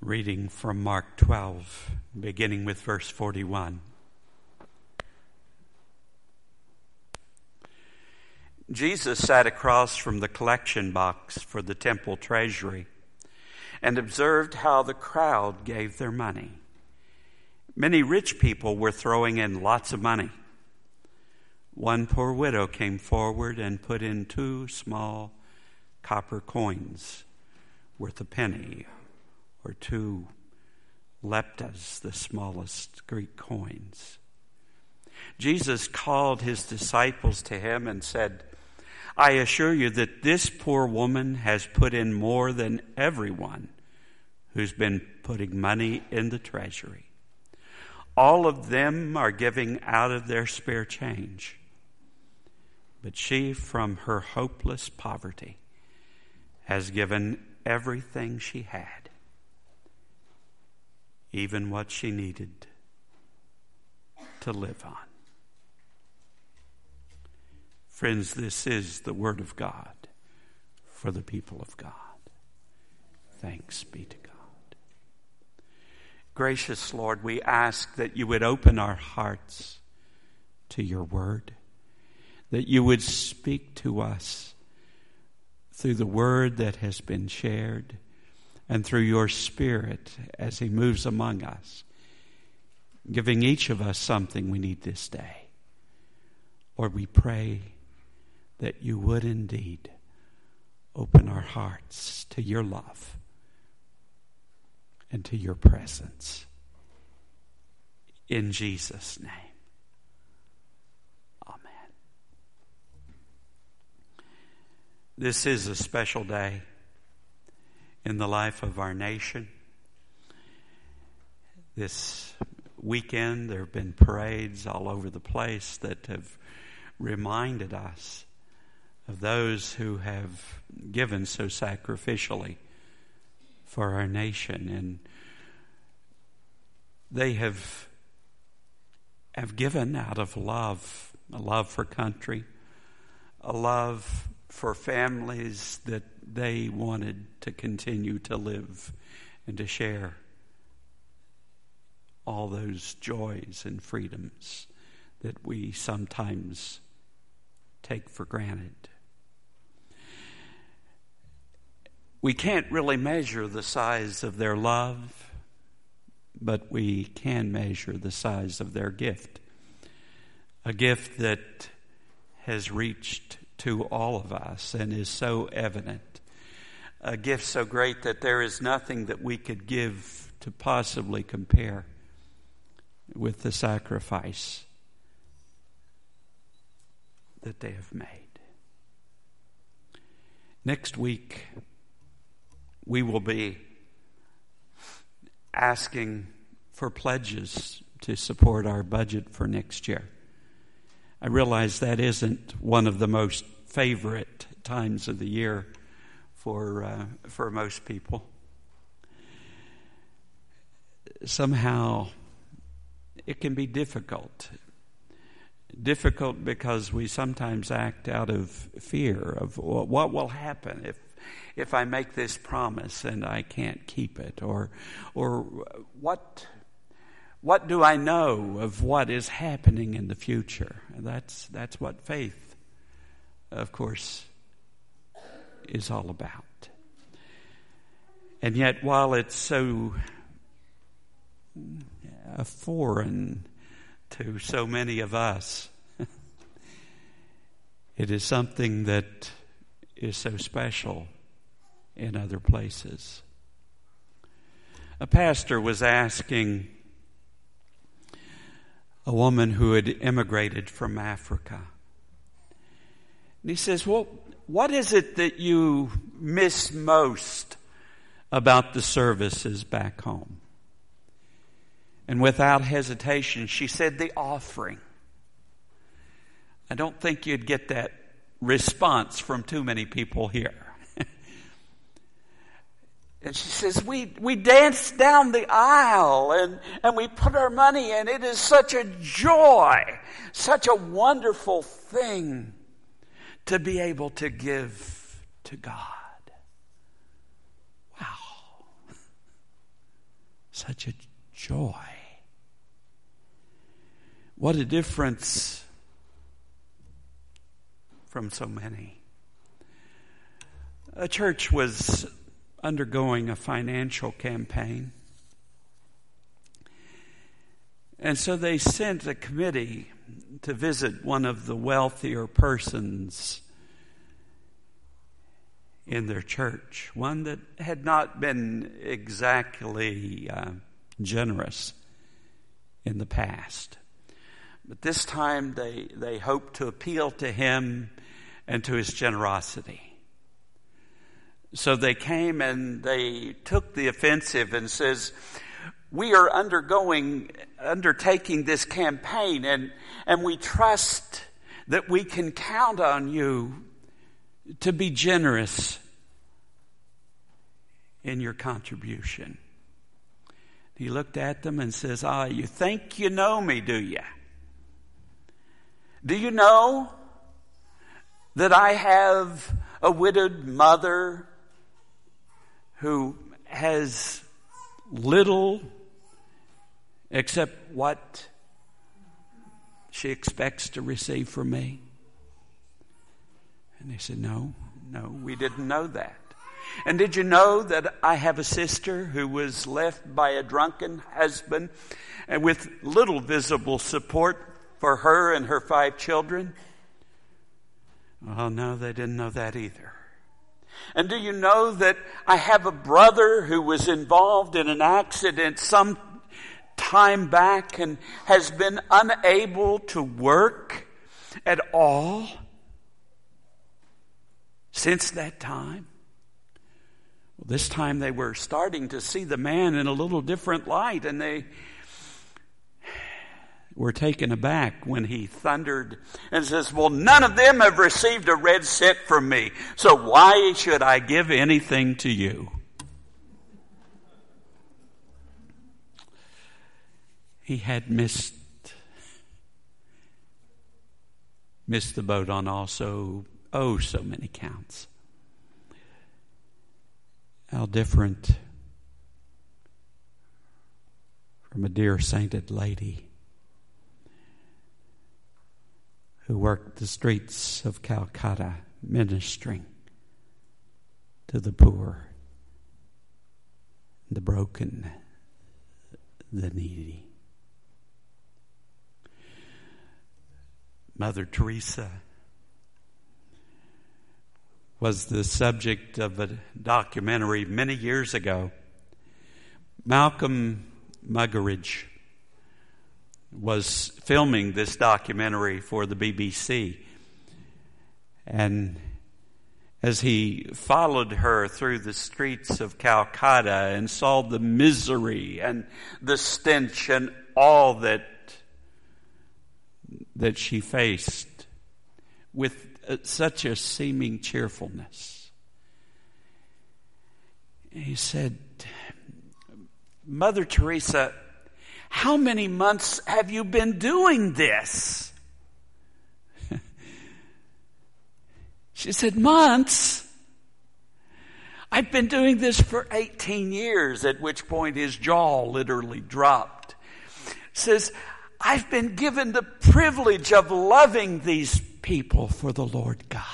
Reading from Mark 12, beginning with verse 41. Jesus sat across from the collection box for the temple treasury and observed how the crowd gave their money. Many rich people were throwing in lots of money. One poor widow came forward and put in 2 small copper coins worth a penny, or 2 leptas, the smallest Greek coins. Jesus called his disciples to him and said, "I assure you that this poor woman has put in more than everyone who's been putting money in the treasury. All of them are giving out of their spare change. But she, from her hopeless poverty, has given everything she had, even what she needed to live on." Friends, this is the word of God for the people of God. Thanks be to God. Gracious Lord, we ask that you would open our hearts to your word, that you would speak to us through the word that has been shared and through your Spirit as he moves among us, giving each of us something we need this day. Lord, we pray that you would indeed open our hearts to your love and to your presence. In Jesus' name, amen. This is a special day in the life of our nation. This weekend there have been parades all over the place that have reminded us of those who have given so sacrificially for our nation. And they have given out of love, a love for country, a love for families that they wanted to continue to live and to share all those joys and freedoms that we sometimes take for granted. We can't really measure the size of their love, but we can measure the size of their gift. A gift that has reached to all of us and is so evident. A gift so great that there is nothing that we could give to possibly compare with the sacrifice that they have made. Next week, we will be asking for pledges to support our budget for next year. I realize that isn't one of the most favorite times of the year for most people. Somehow, it can be difficult. Difficult because we sometimes act out of fear of what will happen if I make this promise and I can't keep it, or what do I know of what is happening in the future? That's what faith, of course, is all about. And yet, while it's so foreign to so many of us, it is something that is so special in other places. A pastor was asking a woman who had immigrated from Africa. And he says, "Well, what is it that you miss most about the services back home?" And without hesitation, she said, "The offering." I don't think you'd get that response from too many people here. And she says, we dance down the aisle and we put our money in. It is such a joy, such a wonderful thing to be able to give to God. Wow. Such a joy. What a difference from so many. A church was undergoing a financial campaign. And so they sent a committee to visit one of the wealthier persons in their church, one that had not been exactly generous in the past. But this time they hoped to appeal to him and to his generosity. So they came and they took the offensive and says, we are undertaking this campaign and we trust that we can count on you to be generous in your contribution. He looked at them and says, you think you know me, do you? Do you know that I have a widowed mother who has little except what she expects to receive from me? And they said, no, we didn't know that. And did you know that I have a sister who was left by a drunken husband and with little visible support for her and her 5 children? Oh, no, they didn't know that either. And do you know that I have a brother who was involved in an accident some time back and has been unable to work at all since that time? Well, this time they were starting to see the man in a little different light, and they were taken aback when he thundered and says, well, none of them have received a red cent from me, so why should I give anything to you? He had missed the boat on also, so many counts. How different from a dear sainted lady who worked the streets of Calcutta ministering to the poor, the broken, the needy. Mother Teresa was the subject of a documentary many years ago. Malcolm Muggeridge was filming this documentary for the BBC. And as he followed her through the streets of Calcutta and saw the misery and the stench and all that she faced with such a seeming cheerfulness, he said, Mother Teresa, how many months have you been doing this? She said, months? I've been doing this for 18 years, at which point his jaw literally dropped. Says, I've been given the privilege of loving these people for the Lord God.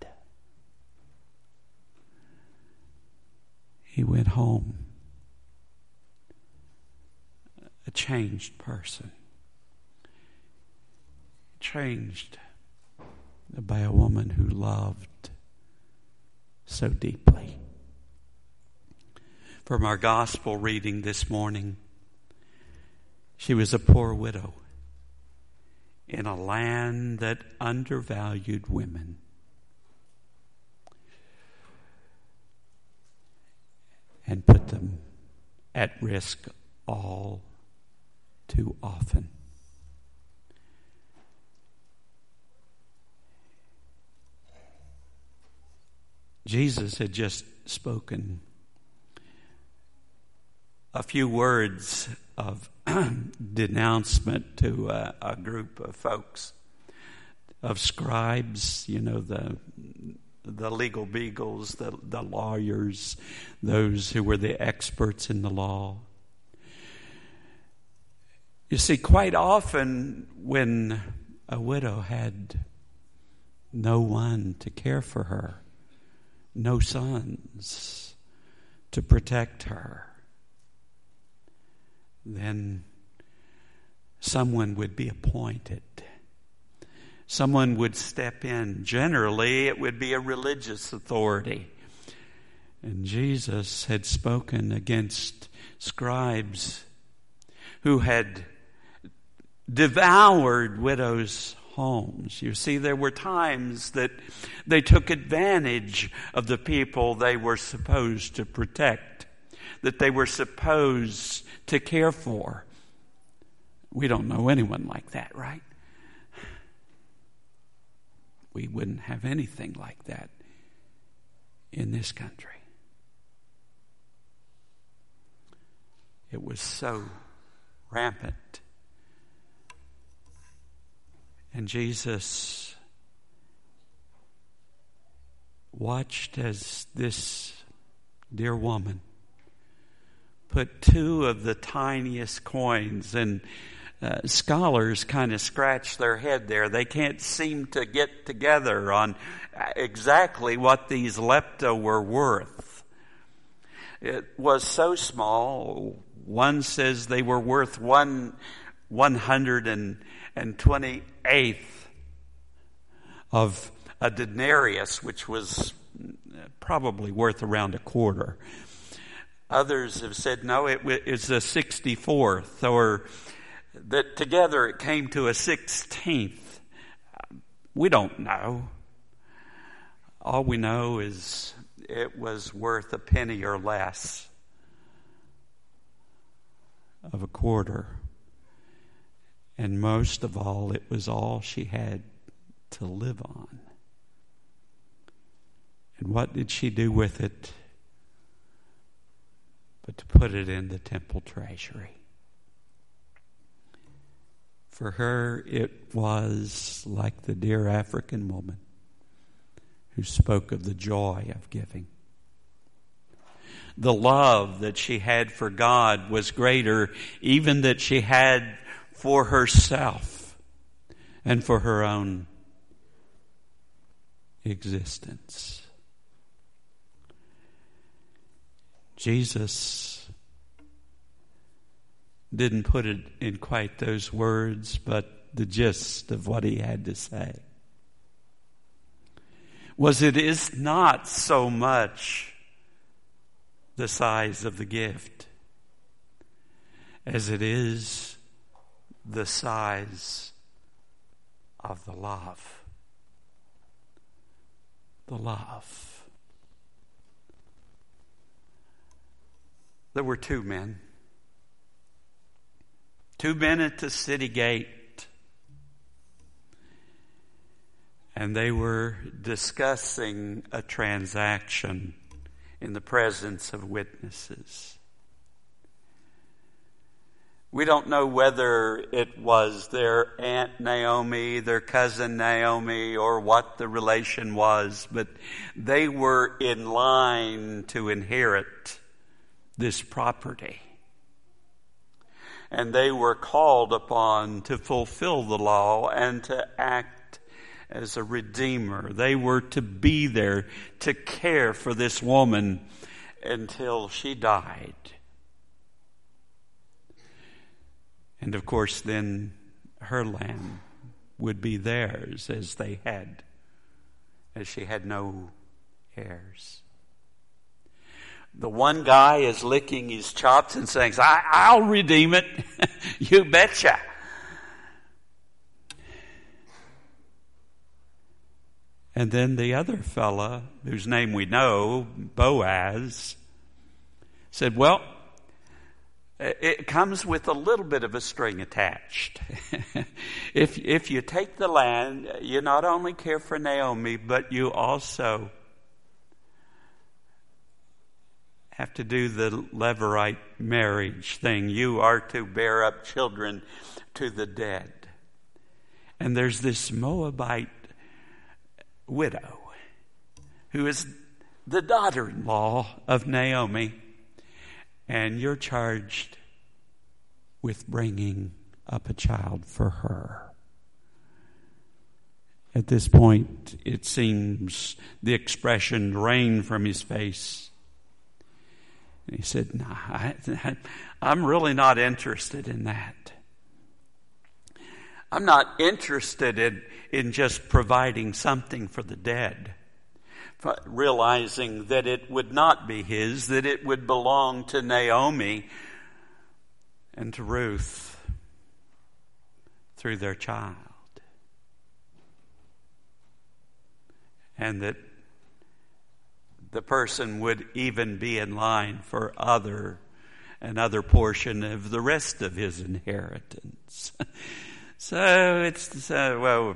He went home a changed person. Changed by a woman who loved so deeply. From our gospel reading this morning, she was a poor widow in a land that undervalued women. And put them at risk all too often. Jesus had just spoken a few words of denouncement to a group of folks, of scribes, the legal beagles, the lawyers, those who were the experts in the law. You see, quite often when a widow had no one to care for her, no sons to protect her, then someone would be appointed. Someone would step in. Generally, it would be a religious authority. And Jesus had spoken against scribes who had devoured widows' homes. You see, there were times that they took advantage of the people they were supposed to protect, that they were supposed to care for. We don't know anyone like that, right? We wouldn't have anything like that in this country. It was so rampant. And Jesus watched as this dear woman put 2 of the tiniest coins, and scholars kind of scratch their head there. They can't seem to get together on exactly what these lepta were worth. It was so small. One says they were worth 128th of a denarius, which was probably worth around a quarter. Others have said, no, it is a 64th, or that together it came to a 16th. We don't know. All we know is it was worth a penny or less of a quarter. And most of all, it was all she had to live on. And what did she do with it but to put it in the temple treasury? For her, it was like the dear African woman who spoke of the joy of giving. The love that she had for God was greater even that she had for herself and for her own existence. Jesus didn't put it in quite those words, but the gist of what he had to say was, it is not so much the size of the gift as it is the size of the love. The love. There were 2 men. 2 men at the city gate. And they were discussing a transaction in the presence of witnesses. We don't know whether it was their Aunt Naomi, their cousin Naomi, or what the relation was, but they were in line to inherit this property. And they were called upon to fulfill the law and to act as a redeemer. They were to be there to care for this woman until she died. And of course, then her land would be theirs as she had no heirs. The one guy is licking his chops and saying, I'll redeem it. You betcha. And then the other fella, whose name we know, Boaz, said, well, it comes with a little bit of a string attached. If you take the land, you not only care for Naomi, but you also have to do the Levirate marriage thing. You are to bear up children to the dead. And there's this Moabite widow who is the daughter-in-law of Naomi, and you're charged with bringing up a child for her. At this point, it seems the expression drained from his face. And he said, "No, I'm really not interested in that. I'm not interested in just providing something for the dead, realizing that it would not be his, that it would belong to Naomi and to Ruth through their child. And that the person would even be in line for another portion of the rest of his inheritance." Well,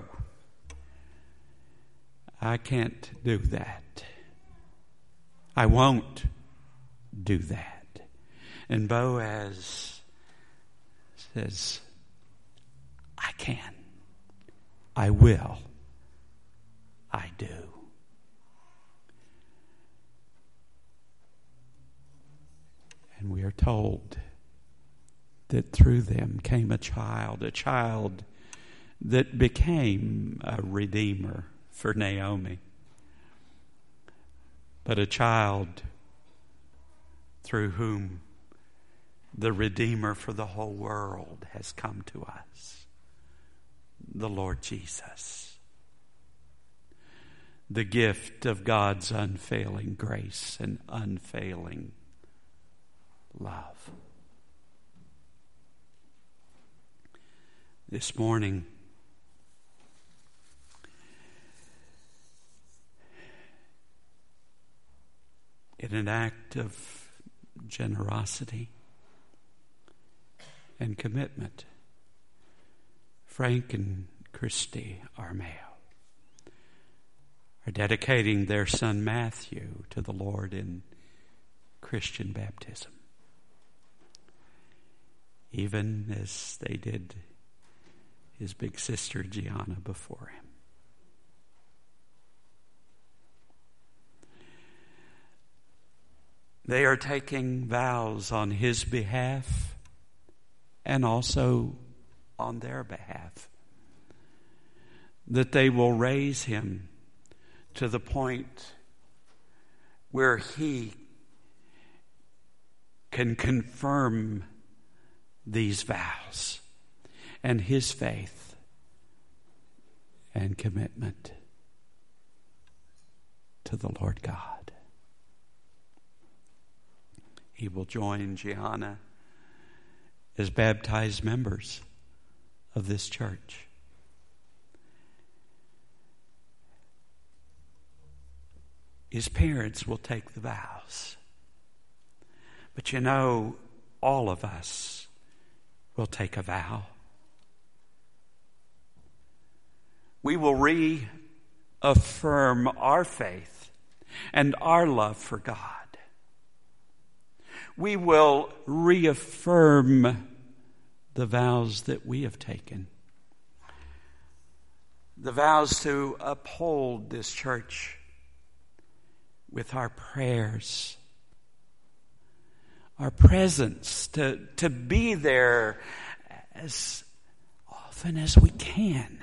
I can't do that. I won't do that. And Boaz says, I can. I will. I do. And we are told that through them came a child that became a redeemer for Naomi, but a child through whom the Redeemer for the whole world has come to us, the Lord Jesus. The gift of God's unfailing grace and unfailing love. This morning, in an act of generosity and commitment, Frank and Christy Armeo are dedicating their son Matthew to the Lord in Christian baptism, even as they did his big sister Gianna before him. They are taking vows on his behalf and also on their behalf that they will raise him to the point where he can confirm these vows and his faith and commitment to the Lord God. He will join Gianna as baptized members of this church. His parents will take the vows. But you know, all of us will take a vow. We will reaffirm our faith and our love for God. We will reaffirm the vows that we have taken. The vows to uphold this church with our prayers, our presence, to be there as often as we can.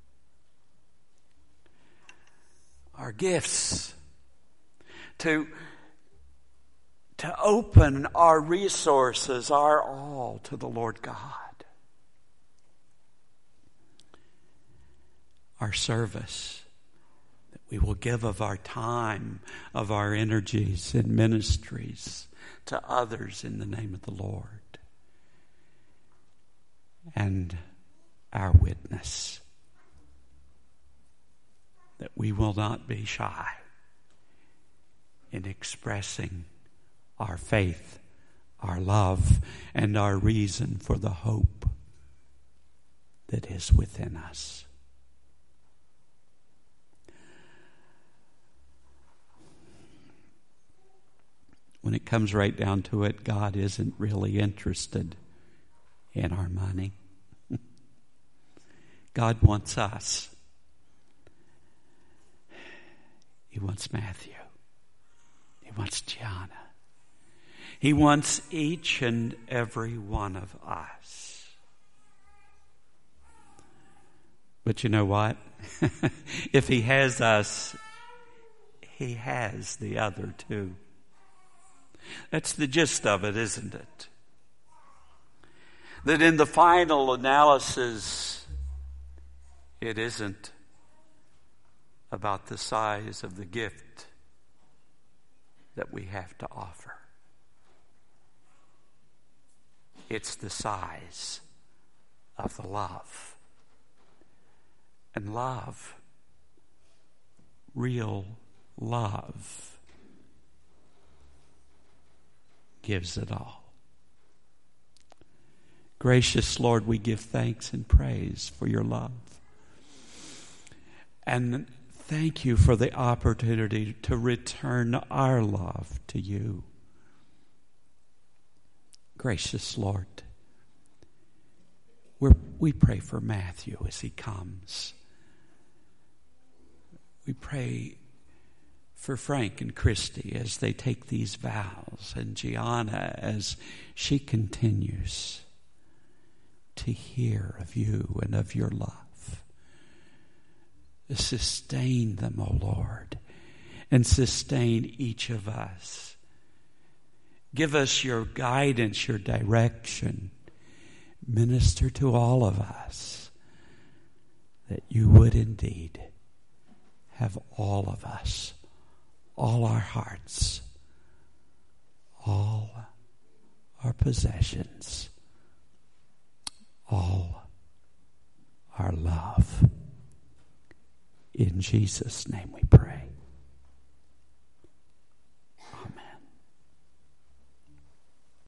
Our gifts, to open our resources, our all to the Lord God. Our service, that we will give of our time, of our energies and ministries to others in the name of the Lord. And our witness, that we will not be shy in expressing our faith, our love, and our reason for the hope that is within us. When it comes right down to it, God isn't really interested in our money. God wants us. He wants Matthew. He wants Gianna. He wants each and every one of us. But you know what? If he has us, he has the other too. That's the gist of it, isn't it? That in the final analysis, it isn't about the size of the gift that we have to offer. It's the size of the love. And love, real love, gives it all. Gracious Lord, we give thanks and praise for your love. And thank you for the opportunity to return our love to you. Gracious Lord, we pray for Matthew as he comes. We pray for Frank and Christy as they take these vows, and Gianna as she continues to hear of you and of your love. Sustain them, O Lord, and sustain each of us. Give us your guidance, your direction. Minister to all of us that you would indeed have all of us, all our hearts, all our possessions, all our love. In Jesus' name we pray.